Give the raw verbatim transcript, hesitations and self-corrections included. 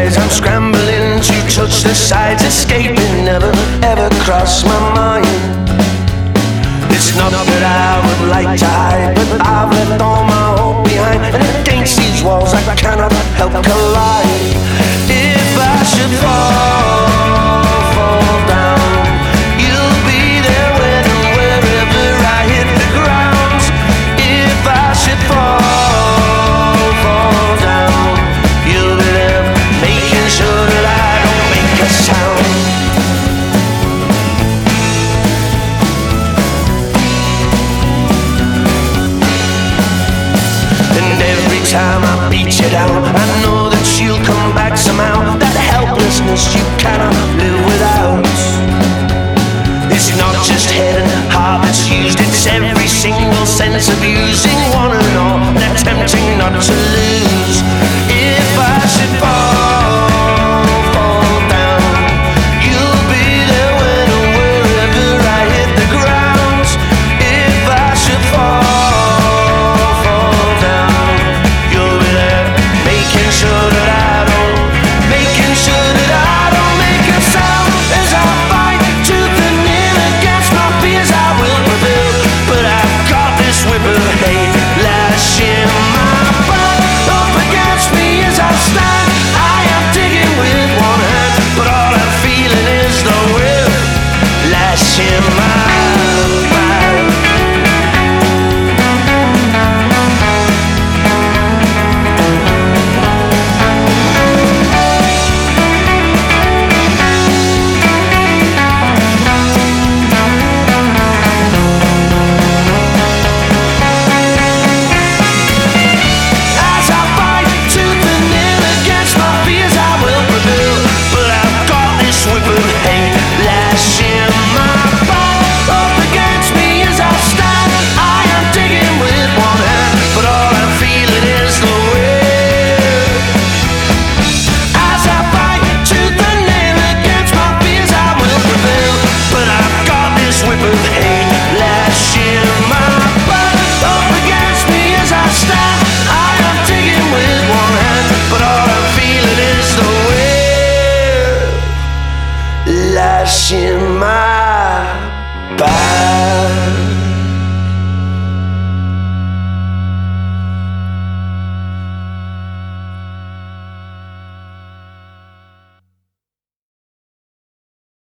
as I'm scrambling to touch the sides, escaping never ever crossed my mind. It's not that I would like to hide, but I've left all my hope behind, and against these walls I cannot help collide. If I should fall, fall down, you'll be there when and wherever I hit the ground. If I should fall, fall down, you'll be there making sure that I don't make a sound. Time I beat you down, I know that you'll come back somehow. That helplessness you cannot live without. It's not just head and heart that's used, it's every single sense of using one and all, and attempting not to lose. If I should fall, fall down, you'll be there when and wherever I hit the ground. If I should fall, sure that I don't, making sure that I don't make a sound. As I fight tooth and nail against my fears, I will prevail. But I've got this whip of hate lashing my back up against me as I stand. I am digging with one hand, but all I'm feeling is the whip lashing my back. Lashing my back.